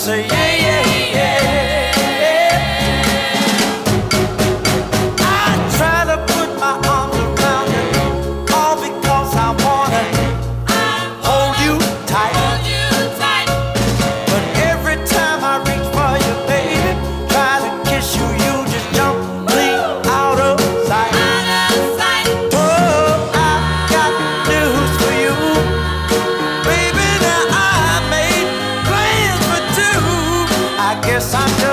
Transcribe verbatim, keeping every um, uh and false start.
say yeah, yeah, yeah. I try to put my arms around you, all because I wanna hold you tight. But every time I reach for you, baby, try to kiss you, you just jump clean out of sight. Oh, I got news for you, baby. Now I made plans for two. I guess I'm just